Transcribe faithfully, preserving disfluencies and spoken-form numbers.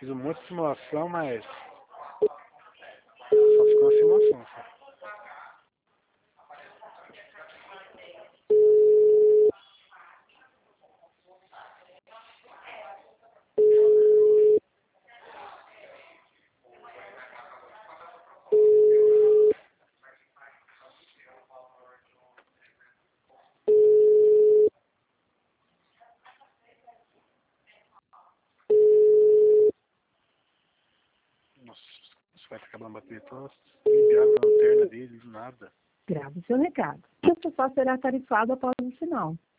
Fiz um monte de simulação, mas só ficou uma simulação. Só. Nossa, isso vai ficar acabando a bateria toda. Ligaram a lanterna dele, nada. Grave seu recado. Essa só será tarifado após o sinal.